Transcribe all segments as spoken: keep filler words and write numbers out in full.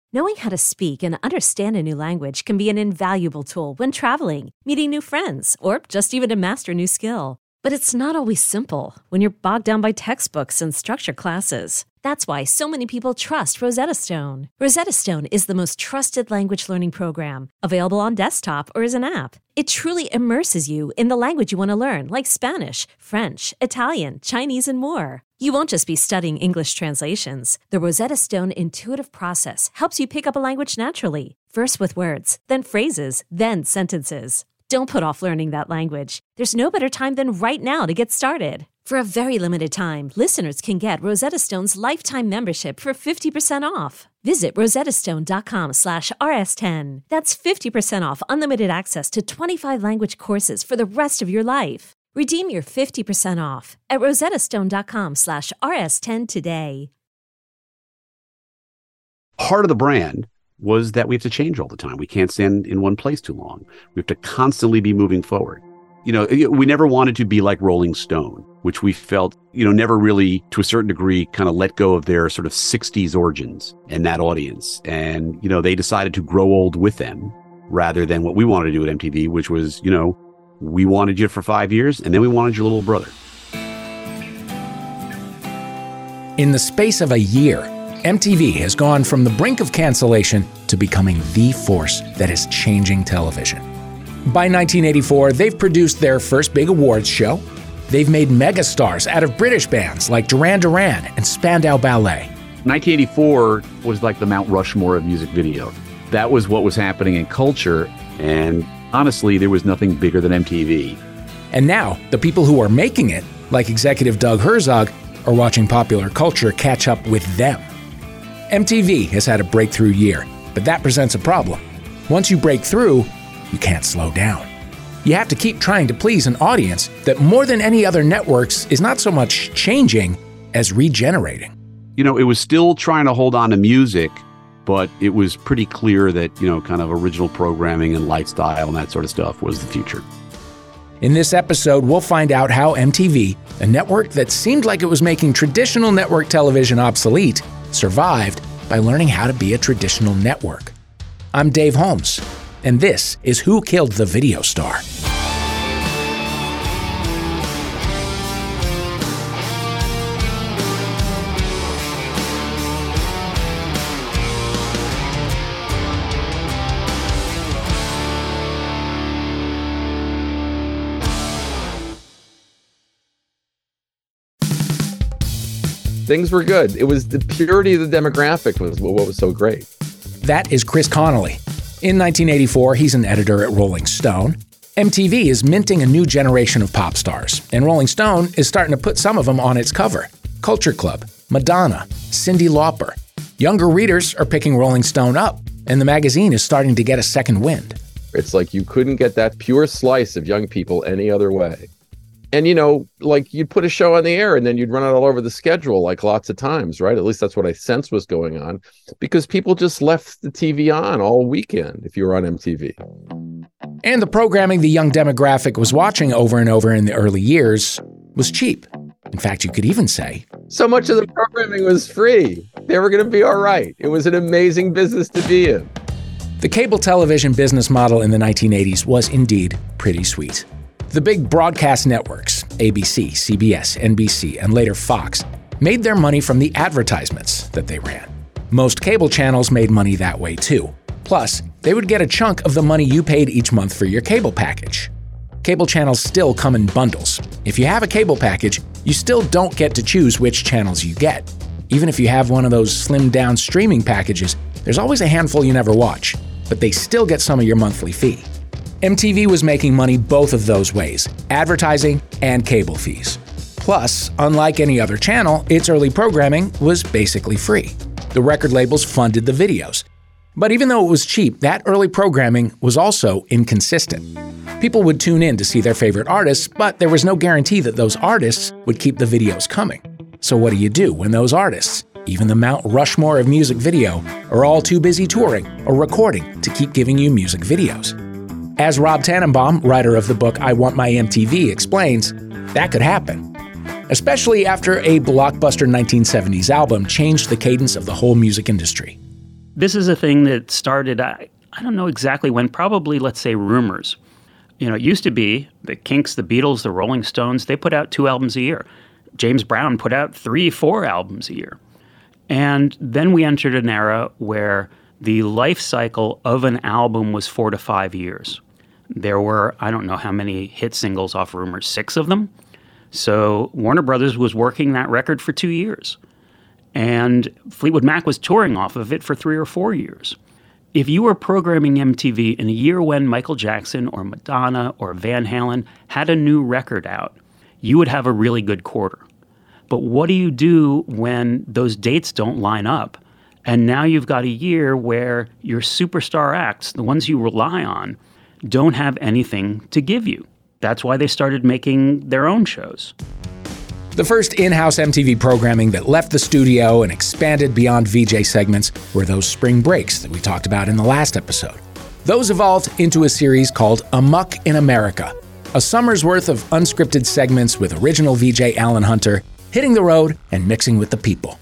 Knowing how to speak and understand a new language can be an invaluable tool when traveling, meeting new friends, or just even to master a new skill. But it's not always simple when you're bogged down by textbooks and structured classes. That's why so many people trust Rosetta Stone. Rosetta Stone is the most trusted language learning program, available on desktop or as an app. It truly immerses you in the language you want to learn, like Spanish, French, Italian, Chinese, and more. You won't just be studying English translations. The Rosetta Stone intuitive process helps you pick up a language naturally, first with words, then phrases, then sentences. Don't put off learning that language. There's no better time than right now to get started. For a very limited time, listeners can get Rosetta Stone's lifetime membership for fifty percent off. Visit rosettastone.com slash rs10. That's fifty percent off unlimited access to twenty-five language courses for the rest of your life. Redeem your fifty percent off at rosettastone.com slash rs10 today. Part of the brand was that we have to change all the time. We can't stand in one place too long. We have to constantly be moving forward. You know, we never wanted to be like Rolling Stone, which we felt, you know, never really, to a certain degree, kind of let go of their sort of sixties origins and that audience. And, you know, they decided to grow old with them rather than what we wanted to do at M T V, which was, you know, we wanted you for five years and then we wanted your little brother. In the space of a year, M T V has gone from the brink of cancellation to becoming the force that is changing television. By nineteen eighty-four, they've produced their first big awards show. They've made megastars out of British bands like Duran Duran and Spandau Ballet. nineteen eighty-four was like the Mount Rushmore of music video. That was what was happening in culture, and honestly, there was nothing bigger than M T V. And now, the people who are making it, like executive Doug Herzog, are watching popular culture catch up with them. M T V has had a breakthrough year, but that presents a problem. Once you break through, you can't slow down. You have to keep trying to please an audience that more than any other networks is not so much changing as regenerating. You know, it was still trying to hold on to music, but it was pretty clear that, you know, kind of original programming and lifestyle and that sort of stuff was the future. In this episode, we'll find out how M T V, a network that seemed like it was making traditional network television obsolete, survived by learning how to be a traditional network. I'm Dave Holmes, and this is Who Killed the Video Star? Things were good. It was the purity of the demographic was what was so great. That is Chris Connolly. In nineteen eighty-four, he's an editor at Rolling Stone. M T V is minting a new generation of pop stars, and Rolling Stone is starting to put some of them on its cover. Culture Club, Madonna, Cyndi Lauper. Younger readers are picking Rolling Stone up, and the magazine is starting to get a second wind. It's like you couldn't get that pure slice of young people any other way. And, you know, like you'd put a show on the air and then you'd run it all over the schedule like lots of times, right? At least that's what I sense was going on, because people just left the T V on all weekend if you were on M T V. And the programming the young demographic was watching over and over in the early years was cheap. In fact, you could even say, so much of the programming was free. They were going to be all right. It was an amazing business to be in. The cable television business model in the nineteen eighties was indeed pretty sweet. The big broadcast networks, A B C, C B S, N B C, and later Fox, made their money from the advertisements that they ran. Most cable channels made money that way too. Plus, they would get a chunk of the money you paid each month for your cable package. Cable channels still come in bundles. If you have a cable package, you still don't get to choose which channels you get. Even if you have one of those slimmed-down streaming packages, there's always a handful you never watch, but they still get some of your monthly fee. M T V was making money both of those ways, advertising and cable fees. Plus, unlike any other channel, its early programming was basically free. The record labels funded the videos. But even though it was cheap, that early programming was also inconsistent. People would tune in to see their favorite artists, but there was no guarantee that those artists would keep the videos coming. So what do you do when those artists, even the Mount Rushmore of music video, are all too busy touring or recording to keep giving you music videos? As Rob Tannenbaum, writer of the book I Want My M T V, explains, that could happen. Especially after a blockbuster nineteen seventies album changed the cadence of the whole music industry. This is a thing that started, I, I don't know exactly when, probably, let's say, rumors. You know, it used to be the Kinks, the Beatles, the Rolling Stones, they put out two albums a year. James Brown put out three, four albums a year. And then we entered an era where the life cycle of an album was four to five years. There were, I don't know how many hit singles off Rumors, six of them. So Warner Brothers was working that record for two years. And Fleetwood Mac was touring off of it for three or four years. If you were programming M T V in a year when Michael Jackson or Madonna or Van Halen had a new record out, you would have a really good quarter. But what do you do when those dates don't line up? And now you've got a year where your superstar acts, the ones you rely on, don't have anything to give you. That's why they started making their own shows. The first in-house M T V programming that left the studio and expanded beyond V J segments were those spring breaks that we talked about in the last episode. Those evolved into a series called Amuck in America, a summer's worth of unscripted segments with original V J Alan Hunter hitting the road and mixing with the people.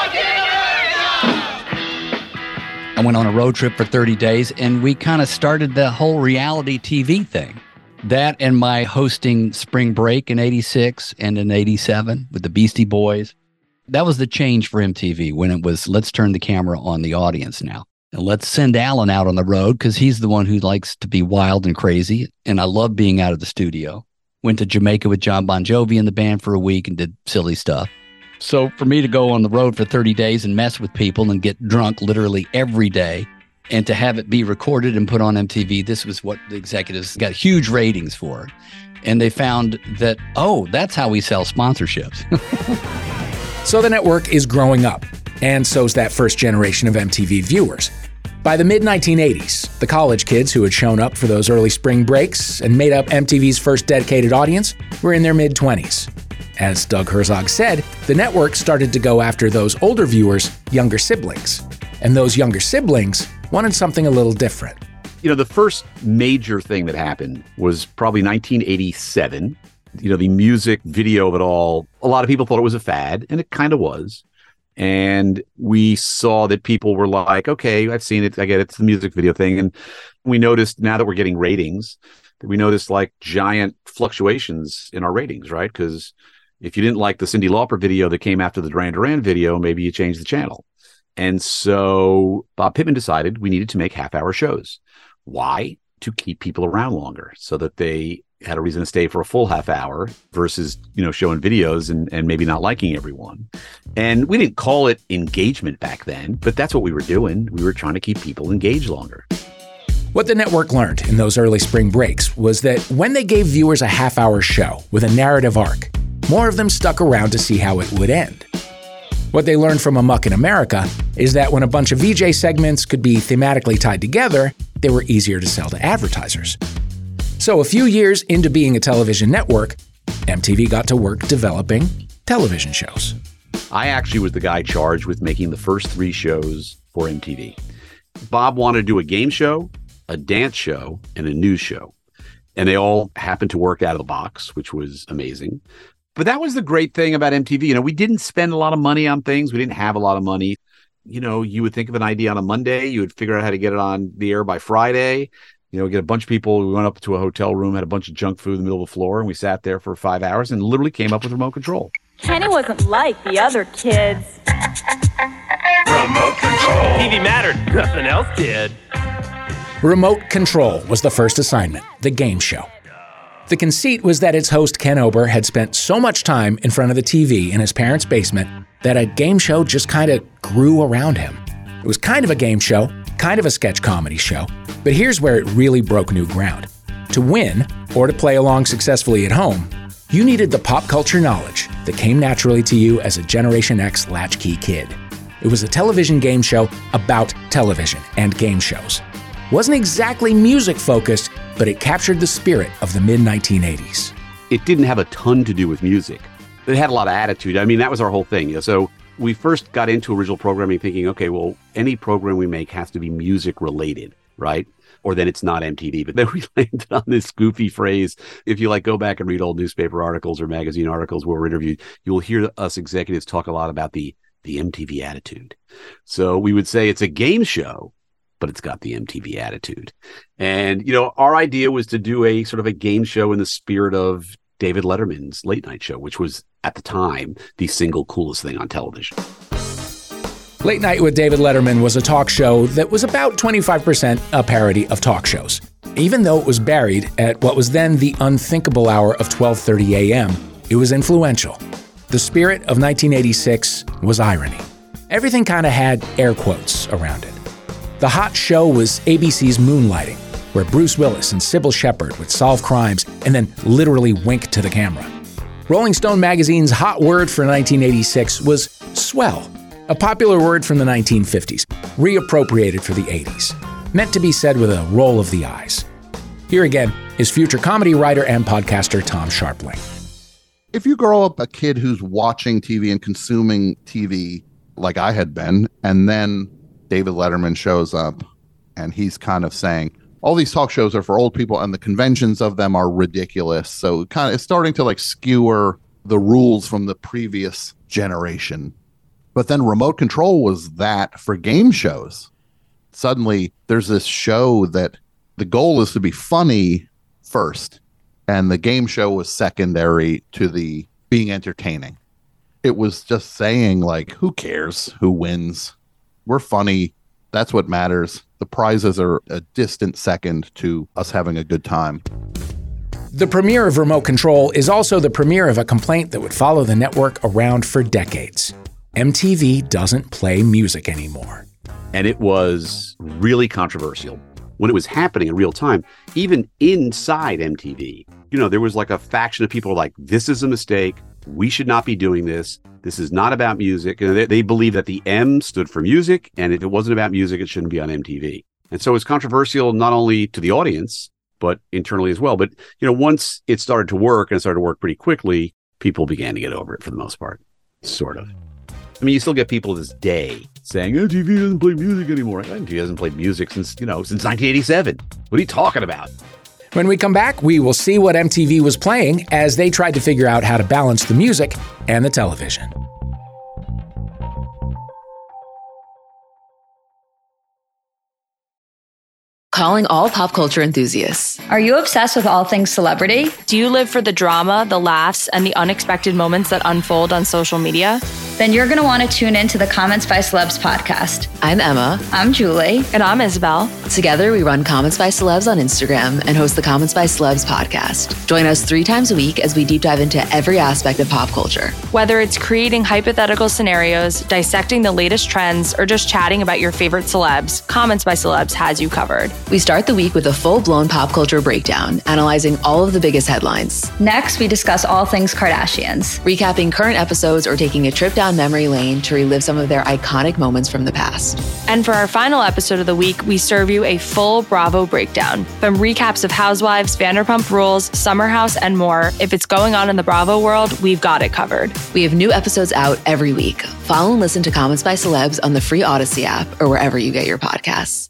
I went on a road trip for thirty days, and we kind of started the whole reality T V thing. That and my hosting Spring Break in eighty-six and in eighty-seven with the Beastie Boys. That was the change for M T V when it was, let's turn the camera on the audience now. And let's send Alan out on the road because he's the one who likes to be wild and crazy. And I love being out of the studio. Went to Jamaica with John Bon Jovi in the band for a week and did silly stuff. So for me to go on the road for thirty days and mess with people and get drunk literally every day and to have it be recorded and put on M T V, this was what the executives got huge ratings for. And they found that, oh, that's how we sell sponsorships. So the network is growing up, and so's that first generation of M T V viewers. By the mid nineteen eighties, the college kids who had shown up for those early spring breaks and made up M T V's first dedicated audience were in their mid-twenties. As Doug Herzog said, the network started to go after those older viewers' younger siblings. And those younger siblings wanted something a little different. You know, the first major thing that happened was probably nineteen eighty-seven. You know, the music video of it all, a lot of people thought it was a fad, and it kind of was. And we saw that people were like, okay, I've seen it. I get it. It's the music video thing. And we noticed now that we're getting ratings, that we noticed like giant fluctuations in our ratings, right? Because if you didn't like the Cyndi Lauper video that came after the Duran Duran video, maybe you changed the channel. And so Bob Pittman decided we needed to make half-hour shows. Why? To keep people around longer so that they had a reason to stay for a full half hour versus, you know, showing videos and, and maybe not liking everyone. And we didn't call it engagement back then, but that's what we were doing. We were trying to keep people engaged longer. What the network learned in those early spring breaks was that when they gave viewers a half-hour show with a narrative arc, more of them stuck around to see how it would end. What they learned from Amuck in America is that when a bunch of V J segments could be thematically tied together, they were easier to sell to advertisers. So a few years into being a television network, M T V got to work developing television shows. I actually was the guy charged with making the first three shows for M T V. Bob wanted to do a game show, a dance show, and a news show. And they all happened to work out of the box, which was amazing. But that was the great thing about M T V. You know, we didn't spend a lot of money on things. We didn't have a lot of money. You know, you would think of an idea on a Monday. You would figure out how to get it on the air by Friday. You know, get a bunch of people. We went up to a hotel room, had a bunch of junk food in the middle of the floor, and we sat there for five hours and literally came up with remote control. Kenny wasn't like the other kids. Remote control. T V mattered. Nothing else did. Remote Control was the first assignment, the game show. The conceit was that its host, Ken Ober, had spent so much time in front of the T V in his parents' basement that a game show just kind of grew around him. It was kind of a game show, kind of a sketch comedy show, but here's where it really broke new ground. To win, or to play along successfully at home, you needed the pop culture knowledge that came naturally to you as a Generation X latchkey kid. It was a television game show about television and game shows. It wasn't exactly music-focused, but it captured the spirit of the mid nineteen eighties. It didn't have a ton to do with music. It had a lot of attitude. I mean, that was our whole thing. You know? So we first got into original programming thinking, okay, well, any program we make has to be music-related, right? Or then it's not M T V. But then we landed on this goofy phrase. If you like go back and read old newspaper articles or magazine articles where we're interviewed, you will hear us executives talk a lot about the the M T V attitude. So we would say it's a game show, but it's got the M T V attitude. And, you know, our idea was to do a sort of a game show in the spirit of David Letterman's late night show, which was at the time the single coolest thing on television. Late Night with David Letterman was a talk show that was about twenty-five percent a parody of talk shows. Even though it was buried at what was then the unthinkable hour of twelve thirty a.m., it was influential. The spirit of nineteen eighty-six was irony. Everything kind of had air quotes around it. The hot show was A B C's Moonlighting, where Bruce Willis and Sybil Shepherd would solve crimes and then literally wink to the camera. Rolling Stone magazine's hot word for nineteen eighty-six was swell, a popular word from the nineteen fifties, reappropriated for the eighties, meant to be said with a roll of the eyes. Here again is future comedy writer and podcaster Tom Scharpling. If you grow up a kid who's watching T V and consuming T V like I had been, and then David Letterman shows up and he's kind of saying, all these talk shows are for old people and the conventions of them are ridiculous. So kind of it's starting to like skewer the rules from the previous generation. But then Remote Control was that for game shows. Suddenly there's this show that the goal is to be funny first, and the game show was secondary to the being entertaining. It was just saying, like, who cares who wins? We're funny. That's what matters. The prizes are a distant second to us having a good time. The premiere of Remote Control is also the premiere of a complaint that would follow the network around for decades. M T V doesn't play music anymore. And it was really controversial. When it was happening in real time, even inside M T V, you know, there was like a faction of people like, this is a mistake. We should not be doing this. This is not about music. And they, they believe that the M stood for music. And if it wasn't about music, it shouldn't be on M T V. And so it's controversial not only to the audience, but internally as well. But, you know, once it started to work and it started to work pretty quickly, people began to get over it for the most part, sort of. I mean, you still get people to this day saying, M T V doesn't play music anymore. M T V hasn't played music since, you know, since nineteen eighty-seven. What are you talking about? When we come back, we will see what M T V was playing as they tried to figure out how to balance the music and the television. Calling all pop culture enthusiasts. Are you obsessed with all things celebrity? Do you live for the drama, the laughs, and the unexpected moments that unfold on social media? Then you're going to want to tune in to the Comments by Celebs podcast. I'm Emma. I'm Julie. And I'm Isabel. Together, we run Comments by Celebs on Instagram and host the Comments by Celebs podcast. Join us three times a week as we deep dive into every aspect of pop culture. Whether it's creating hypothetical scenarios, dissecting the latest trends, or just chatting about your favorite celebs, Comments by Celebs has you covered. We start the week with a full-blown pop culture breakdown, analyzing all of the biggest headlines. Next, we discuss all things Kardashians, recapping current episodes or taking a trip down memory lane to relive some of their iconic moments from the past. And for our final episode of the week, we serve you a full Bravo breakdown. From recaps of Housewives, Vanderpump Rules, Summer House, and more, if it's going on in the Bravo world, we've got it covered. We have new episodes out every week. Follow and listen to Comments by Celebs on the free Odyssey app or wherever you get your podcasts.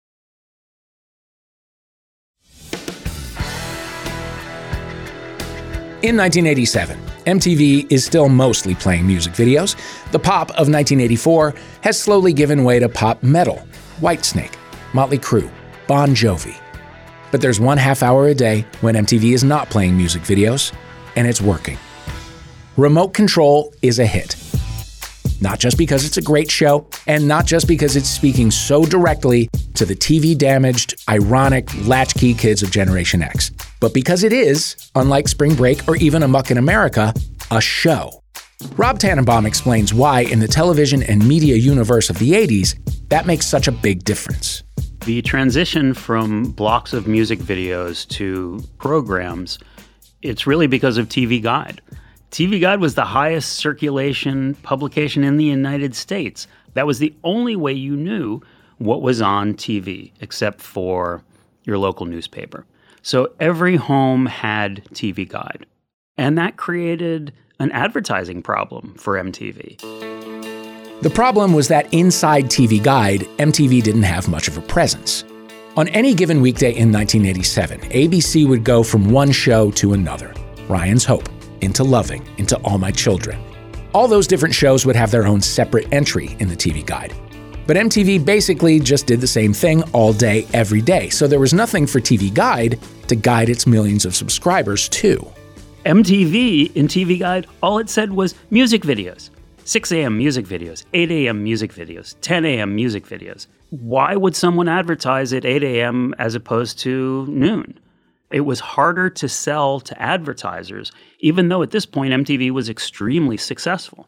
In nineteen eighty-seven, M T V is still mostly playing music videos. The pop of nineteen eighty-four has slowly given way to pop metal, Whitesnake, Motley Crue, Bon Jovi. But there's one half hour a day when M T V is not playing music videos, and it's working. Remote Control is a hit. Not just because it's a great show, and not just because it's speaking so directly to the T V-damaged, ironic, latchkey kids of Generation X, but because it is, unlike Spring Break or even Amok in America, a show. Rob Tannenbaum explains why, in the television and media universe of the eighties, that makes such a big difference. The transition from blocks of music videos to programs, it's really because of T V Guide. T V Guide was the highest circulation publication in the United States. That was the only way you knew what was on T V, except for your local newspaper. So every home had T V Guide. And that created an advertising problem for M T V. The problem was that inside T V Guide, M T V didn't have much of a presence. On any given weekday in nineteen eighty-seven, A B C would go from one show to another. Ryan's Hope, into Loving, into All My Children. All those different shows would have their own separate entry in the T V Guide. But M T V basically just did the same thing all day, every day, so there was nothing for T V Guide to guide its millions of subscribers to. M T V in T V Guide, all it said was music videos. six a.m. music videos, eight a.m. music videos, ten a.m. music videos. Why would someone advertise at eight a.m. as opposed to noon? It was harder to sell to advertisers, even though at this point M T V was extremely successful.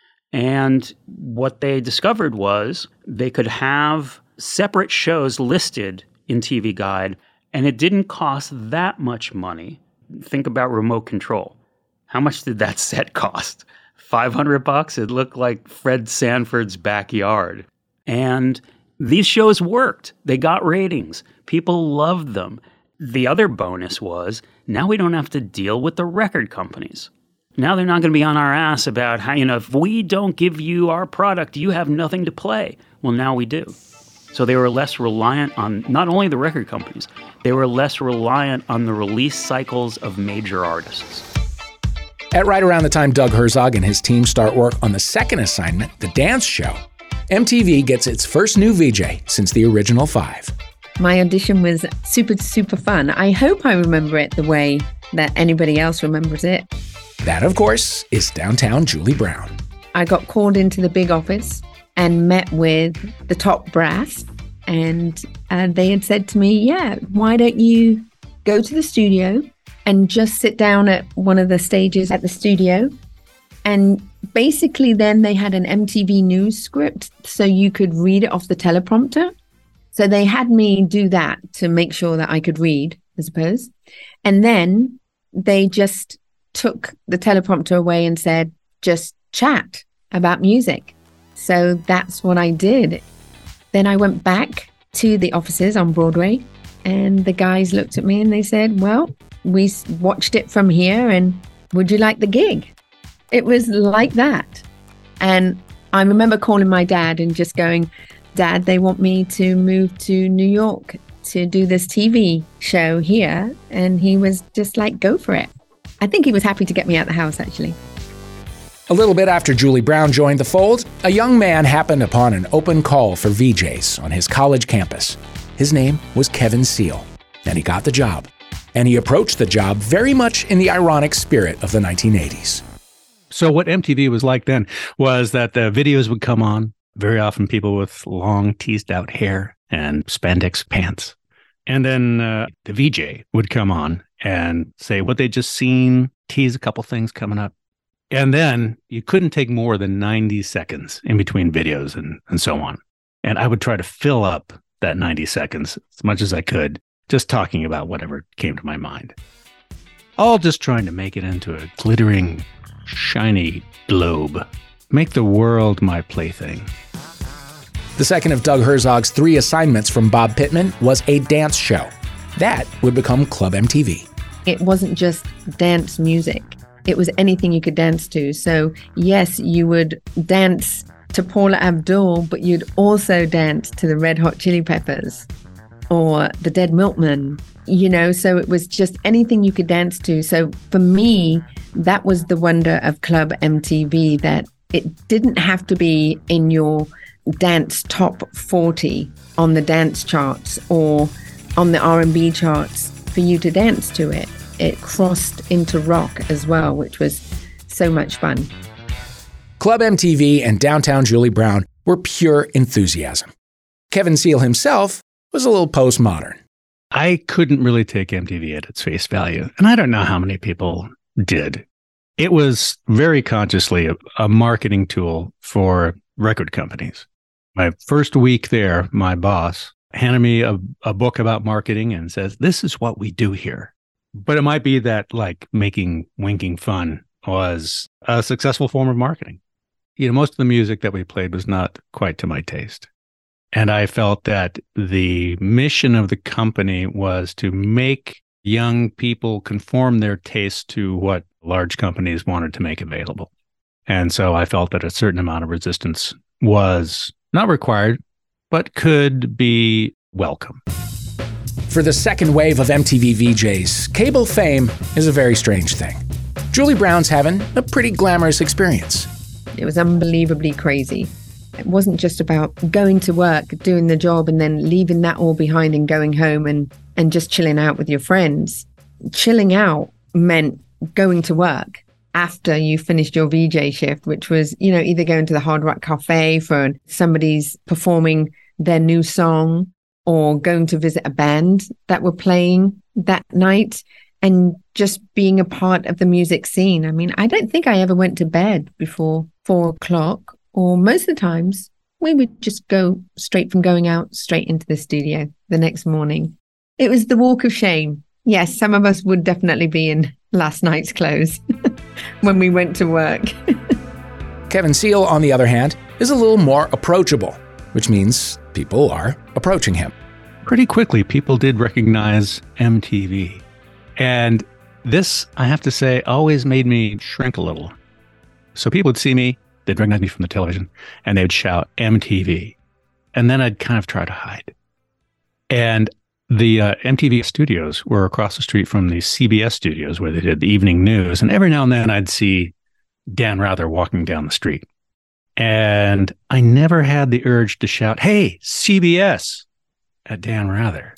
And what they discovered was they could have separate shows listed in T V Guide, and it didn't cost that much money. Think about remote control. How much did that set cost? five hundred bucks? It looked like Fred Sanford's backyard. And these shows worked. They got ratings. People loved them. The other bonus was now we don't have to deal with the record companies. Now they're not going to be on our ass about how, you know, if we don't give you our product, you have nothing to play. Well, now we do. So they were less reliant on not only the record companies, they were less reliant on the release cycles of major artists. At right around the time Doug Herzog and his team start work on the second assignment, The Dance Show, M T V gets its first new V J since the original five. My audition was super, super fun. I hope I remember it the way that anybody else remembers it. That, of course, is downtown Julie Brown. I got called into the big office and met with the top brass. And uh, they had said to me, yeah, why don't you go to the studio and just sit down at one of the stages at the studio. And basically then they had an M T V News script so you could read it off the teleprompter. So they had me do that to make sure that I could read, I suppose. And then they just took the teleprompter away and said, just chat about music. So that's what I did. Then I went back to the offices on Broadway and the guys looked at me and they said, well, we watched it from here and would you like the gig? It was like that. And I remember calling my dad and just going, Dad, they want me to move to New York to do this T V show here. And he was just like, go for it. I think he was happy to get me out the house, actually. A little bit after Julie Brown joined the fold, a young man happened upon an open call for V Js on his college campus. His name was Kevin Seal, and he got the job. And he approached the job very much in the ironic spirit of the nineteen eighties. So what M T V was like then was that the videos would come on, very often people with long teased out hair and spandex pants. And then uh, the V J would come on and say what they'd just seen, tease a couple things coming up. And then you couldn't take more than ninety seconds in between videos and, and so on. And I would try to fill up that ninety seconds as much as I could, just talking about whatever came to my mind. All just trying to make it into a glittering, shiny globe. Make the world my plaything. The second of Doug Herzog's three assignments from Bob Pittman was a dance show. That would become Club M T V. It wasn't just dance music. It was anything you could dance to. So yes, you would dance to Paula Abdul, but you'd also dance to the Red Hot Chili Peppers or the Dead Milkmen, you know, so it was just anything you could dance to. So for me, that was the wonder of Club M T V, that it didn't have to be in your dance top forty on the dance charts or on the R and B charts for you to dance to it. It crossed into rock as well, which was so much fun. Club M T V and Downtown Julie Brown were pure enthusiasm. Kevin Seal himself was a little postmodern. I couldn't really take M T V at its face value, and I don't know how many people did. It was very consciously a, a marketing tool for record companies. My first week there, my boss handed me a, a book about marketing and says, this is what we do here. But it might be that like making winking fun was a successful form of marketing. You know, most of the music that we played was not quite to my taste. And I felt that the mission of the company was to make young people conform their taste to what large companies wanted to make available. And so I felt that a certain amount of resistance was not required, but could be welcome. For the second wave of M T V V Js, cable fame is a very strange thing. Julie Brown's having a pretty glamorous experience. It was unbelievably crazy. It wasn't just about going to work, doing the job, and then leaving that all behind and going home and, and just chilling out with your friends. Chilling out meant going to work after you finished your V J shift, which was, you know, either going to the Hard Rock Cafe for somebody's performing their new song, or going to visit a band that were playing that night, and just being a part of the music scene. I mean, I don't think I ever went to bed before four o'clock, or most of the times we would just go straight from going out straight into the studio the next morning. It was the walk of shame. Yes, some of us would definitely be in last night's clothes when we went to work. Kevin Seal, on the other hand, is a little more approachable, which means people are approaching him. Pretty quickly, people did recognize M T V. And this, I have to say, always made me shrink a little. So people would see me, they'd recognize me from the television, and they'd shout M T V. And then I'd kind of try to hide. And the uh, M T V studios were across the street from the C B S studios where they did the evening news. And every now and then I'd see Dan Rather walking down the street. And I never had the urge to shout, "Hey, C B S," at Dan Rather.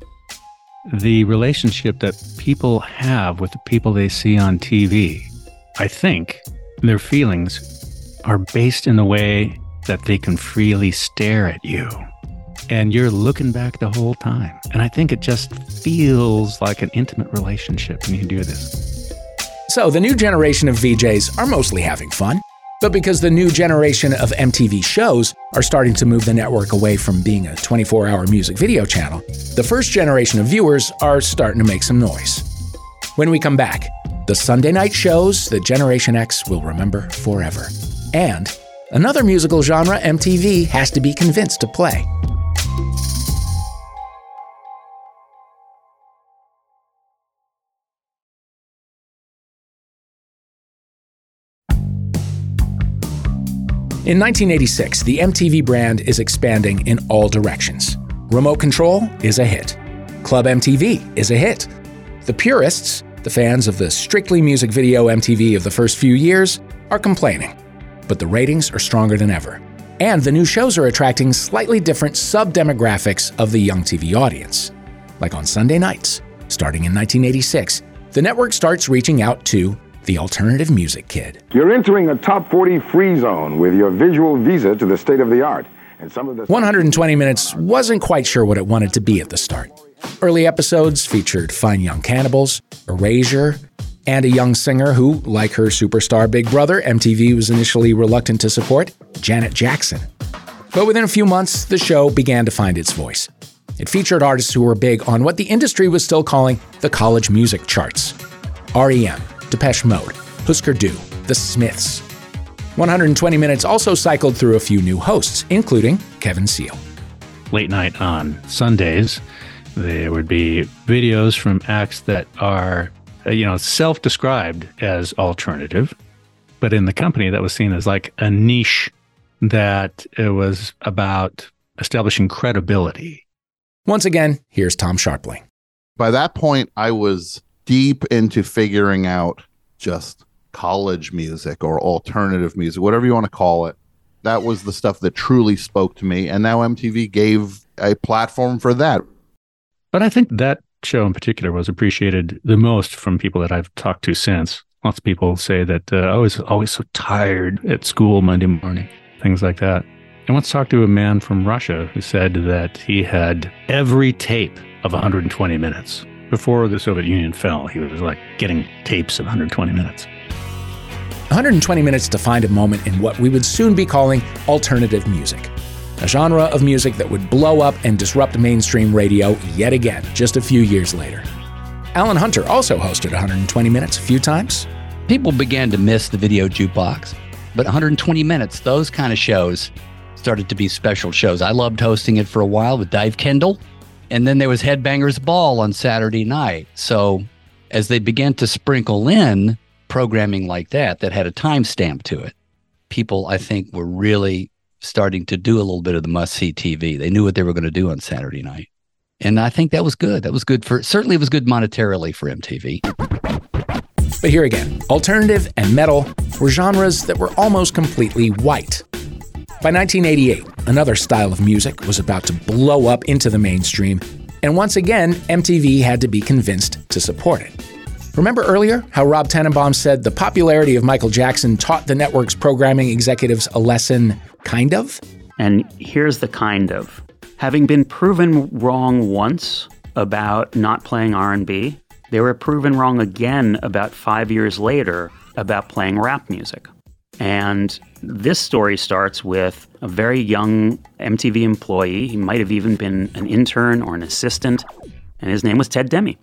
The relationship that people have with the people they see on T V, I think their feelings are based in the way that they can freely stare at you. And you're looking back the whole time. And I think it just feels like an intimate relationship when you do this. So the new generation of V Js are mostly having fun. But because the new generation of M T V shows are starting to move the network away from being a twenty-four hour music video channel, the first generation of viewers are starting to make some noise. When we come back, the Sunday night shows that Generation X will remember forever. And another musical genre M T V has to be convinced to play. In nineteen eighty-six, the M T V brand is expanding in all directions. Remote Control is a hit. Club M T V is a hit. The purists, the fans of the strictly music video M T V of the first few years, are complaining. But the ratings are stronger than ever. And the new shows are attracting slightly different sub-demographics of the young T V audience. Like on Sunday nights, starting in nineteen eighty-six, the network starts reaching out to the alternative music kid. You're entering a top forty free zone with your visual visa to the state of the art. And some of the one hundred twenty Minutes wasn't quite sure what it wanted to be at the start. Early episodes featured fine young cannibals, erasure, and a young singer who, like her superstar big brother, M T V was initially reluctant to support, Janet Jackson. But within a few months, the show began to find its voice. It featured artists who were big on what the industry was still calling the college music charts. R E M, Depeche Mode, Husker Du, The Smiths. one hundred twenty Minutes also cycled through a few new hosts, including Kevin Seal. Late night on Sundays, there would be videos from acts that are, you know, self-described as alternative, but in the company that was seen as like a niche that it was about establishing credibility. Once again, here's Tom Scharpling. By that point, I was deep into figuring out just college music or alternative music, whatever you want to call it. That was the stuff that truly spoke to me. And now M T V gave a platform for that. But I think that show in particular was appreciated the most from people that I've talked to since. Lots of people say that uh, I was always so tired at school Monday morning, things like that. I once talked to a man from Russia who said that he had every tape of one hundred twenty minutes. Before the Soviet Union fell, he was like getting tapes of one hundred twenty minutes. one hundred twenty Minutes defined a moment in what we would soon be calling alternative music, a genre of music that would blow up and disrupt mainstream radio yet again just a few years later. Alan Hunter also hosted one hundred twenty Minutes a few times. People began to miss the video jukebox, but one hundred twenty Minutes, those kind of shows started to be special shows. I loved hosting it for a while with Dave Kendall. And then there was Headbangers Ball on Saturday night. So as they began to sprinkle in programming like that, that had a timestamp to it, people, I think, were really starting to do a little bit of the must-see T V. They knew what they were going to do on Saturday night. And I think that was good. That was good for, certainly it was good monetarily for M T V. The But here again, alternative and metal were genres that were almost completely white. By nineteen eighty-eight, another style of music was about to blow up into the mainstream, and once again, M T V had to be convinced to support it. Remember earlier how Rob Tenenbaum said the popularity of Michael Jackson taught the network's programming executives a lesson, kind of? And here's the kind of. Having been proven wrong once about not playing R and B, they were proven wrong again about five years later about playing rap music. And this story starts with a very young M T V employee. He might have even been an intern or an assistant, and his name was Ted Demme.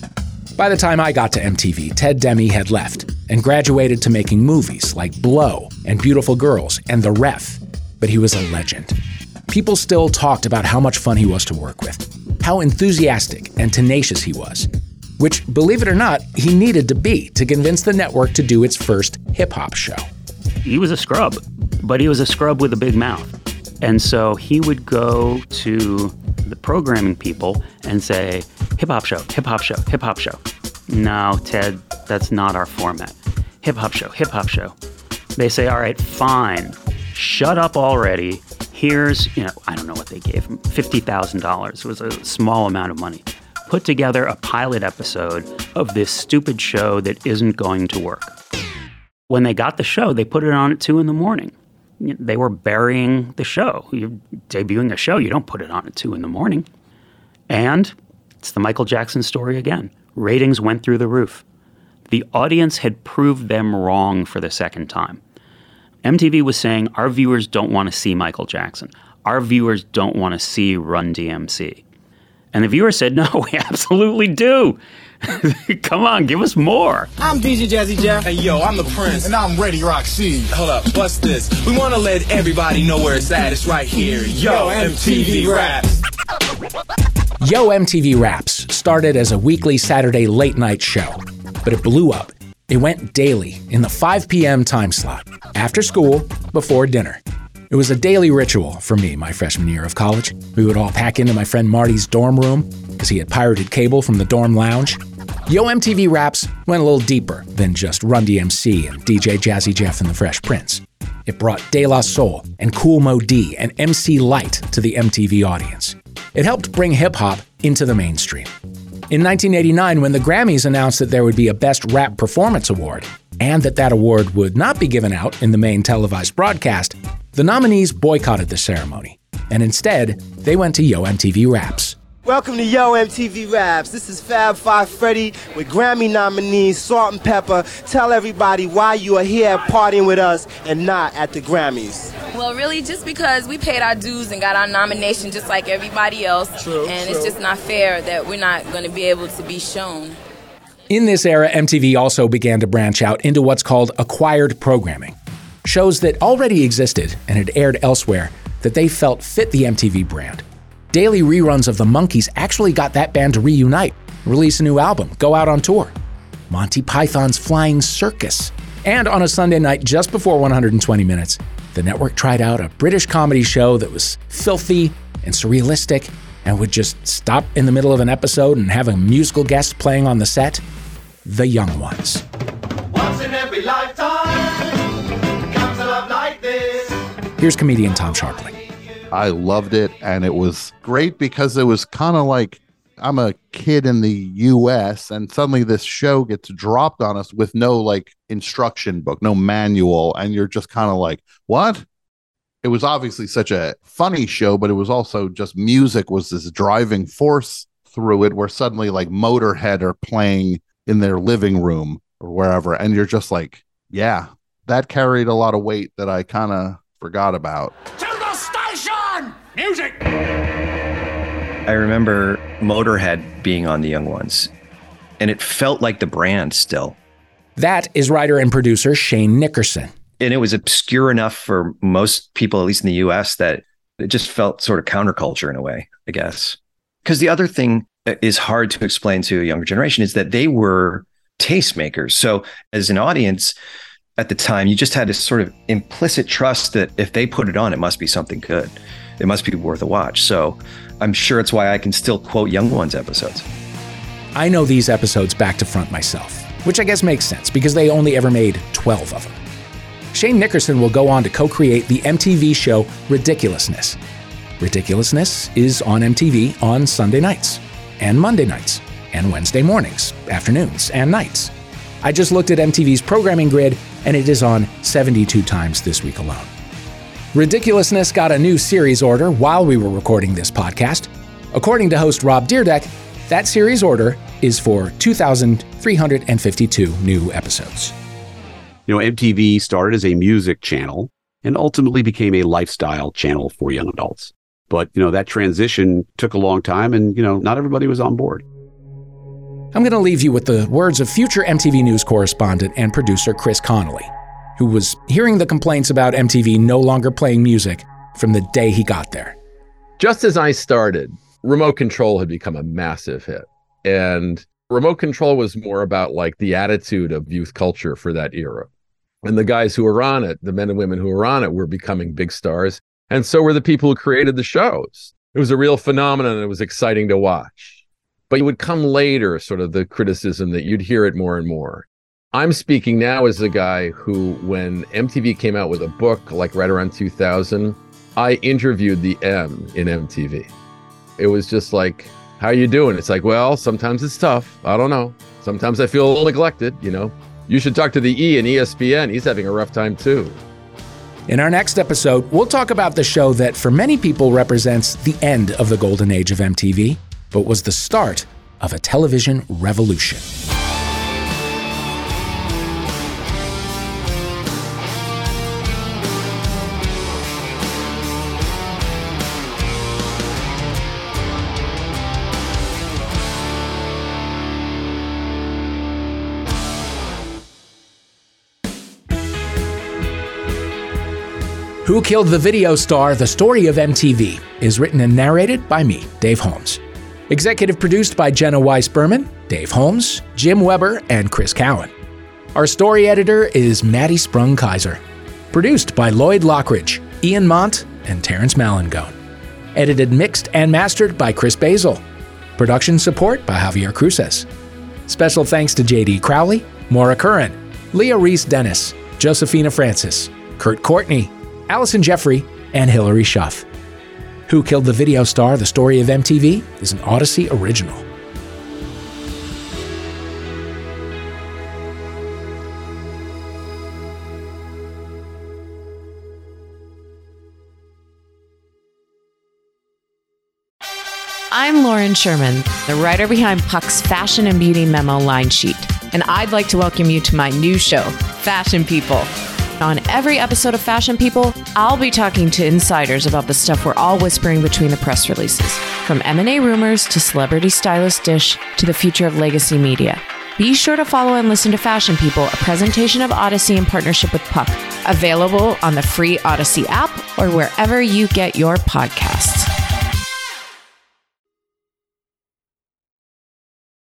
By the time I got to M T V, Ted Demme had left and graduated to making movies like Blow and Beautiful Girls and The Ref. But he was a legend. People still talked about how much fun he was to work with, how enthusiastic and tenacious he was, which, believe it or not, he needed to be to convince the network to do its first hip-hop show. He was a scrub, but he was a scrub with a big mouth. And so he would go to the programming people and say, hip-hop show, hip-hop show, hip-hop show. No, Ted, that's not our format. Hip-hop show, hip-hop show. They say, all right, fine, shut up already. Here's, you know, I don't know what they gave him, fifty thousand dollars. It was a small amount of money. Put together a pilot episode of this stupid show that isn't going to work. When they got the show, they put it on at two in the morning. They were burying the show. You're debuting a show, you don't put it on at two in the morning. And it's the Michael Jackson story again. Ratings went through the roof. The audience had proved them wrong for the second time. M T V was saying, our viewers don't want to see Michael Jackson. Our viewers don't want to see Run D M C. And the viewer said, no, we absolutely do. Come on, give us more. I'm D J Jazzy Jeff. Hey, yo, I'm the Prince. And I'm Ready Rock C. Hold up, what's this? We want to let everybody know where it's at. It's right here. Yo, M T V Raps. Yo, M T V Raps started as a weekly Saturday late-night show, but it blew up. It went daily in the five p.m. time slot, after school, before dinner. It was a daily ritual for me my freshman year of college. We would all pack into my friend Marty's dorm room because he had pirated cable from the dorm lounge. Yo, M T V Raps went a little deeper than just Run D M C and D J Jazzy Jeff and the Fresh Prince. It brought De La Soul and Kool Moe Dee and M C Lyte to the M T V audience. It helped bring hip-hop into the mainstream. In nineteen eighty-nine, when the Grammys announced that there would be a Best Rap Performance Award, and that that award would not be given out in the main televised broadcast, the nominees boycotted the ceremony, and instead, they went to Yo M T V Raps. Welcome to Yo M T V Raps. This is Fab Five Freddy with Grammy nominees Salt and Pepper. Tell everybody why you are here partying with us and not at the Grammys. Well, really, just because we paid our dues and got our nomination just like everybody else. True, and true. It's just not fair that we're not going to be able to be shown. In this era, M T V also began to branch out into what's called acquired programming. Shows that already existed and had aired elsewhere that they felt fit the M T V brand. Daily reruns of the Monkees actually got that band to reunite, release a new album, go out on tour. Monty Python's Flying Circus. And on a Sunday night just before one hundred twenty minutes, the network tried out a British comedy show that was filthy and surrealistic and would just stop in the middle of an episode and have a musical guest playing on the set. The Young Ones. Once in every lifetime comes a love like this. Here's comedian Tom Sharpling. I loved it, and it was great because it was kind of like I'm a kid in the U S and suddenly this show gets dropped on us with no like instruction book, no manual, and you're just kind of like, what? It was obviously such a funny show, but it was also just music was this driving force through it where suddenly like Motorhead are playing in their living room or wherever, and you're just like, yeah, that carried a lot of weight that I kind of forgot about. Music! I remember Motorhead being on The Young Ones, and it felt like the brand still. That is writer and producer Shane Nickerson. And it was obscure enough for most people, at least in the U S, that it just felt sort of counterculture in a way, I guess. Because the other thing that is hard to explain to a younger generation is that they were tastemakers. So as an audience at the time, you just had this sort of implicit trust that if they put it on, it must be something good. It must be worth a watch. So I'm sure it's why I can still quote Young Ones episodes. I know these episodes back to front myself. which I guess makes sense because they only ever made twelve of them. Shane Nickerson will go on to co-create the M T V show Ridiculousness. Ridiculousness is on M T V on Sunday nights, and Monday nights, and Wednesday mornings, afternoons, and nights. I just looked at M T V's programming grid, and it is on seventy-two times this week alone. Ridiculousness got a new series order while we were recording this podcast. According to host Rob Dyrdek, that series order is for two thousand three hundred fifty-two new episodes. You know, M T V started as a music channel and ultimately became a lifestyle channel for young adults. But, you know, that transition took a long time and, you know, not everybody was on board. I'm going to leave you with the words of future M T V News correspondent and producer Chris Connolly, who was hearing the complaints about M T V no longer playing music from the day he got there. Just as I started, Remote Control had become a massive hit. And Remote Control was more about like the attitude of youth culture for that era. And the guys who were on it, the men and women who were on it, were becoming big stars. And so were the people who created the shows. It was a real phenomenon and it was exciting to watch. But it would come later, sort of the criticism that you'd hear it more and more. I'm speaking now as a guy who, when M T V came out with a book, like right around two thousand, I interviewed the M in M T V. It was just like, how you doing? It's like, well, sometimes it's tough. I don't know. Sometimes I feel a little neglected, you know. You should talk to the E in E S P N. He's having a rough time too. In our next episode, we'll talk about the show that for many people represents the end of the golden age of M T V, but was the start of a television revolution. Who Killed the Video Star? The Story of M T V is written and narrated by me, Dave Holmes. Executive produced by Jenna Weiss Berman, Dave Holmes, Jim Weber, and Chris Cowan. Our story editor is Maddie Sprung-Kaiser. Produced by Lloyd Lockridge, Ian Mont, and Terrence Malangone. Edited, mixed, and mastered by Chris Basil. Production support by Javier Cruces. Special thanks to J D Crowley, Maura Curran, Leah Reese-Dennis, Josephina Francis, Kurt Courtney, Allison Jeffrey, and Hillary Schuff. Who Killed the Video Star? The Story of M T V is an Odyssey original. I'm Lauren Sherman, the writer behind Puck's Fashion and Beauty Memo line sheet, and I'd like to welcome you to my new show, Fashion People. On every episode of Fashion People, I'll be talking to insiders about the stuff we're all whispering between the press releases, from M and A rumors to celebrity stylist dish to the future of legacy media. Be sure to follow and listen to Fashion People, a presentation of Odyssey in partnership with Puck, available on the free Odyssey app or wherever you get your podcasts.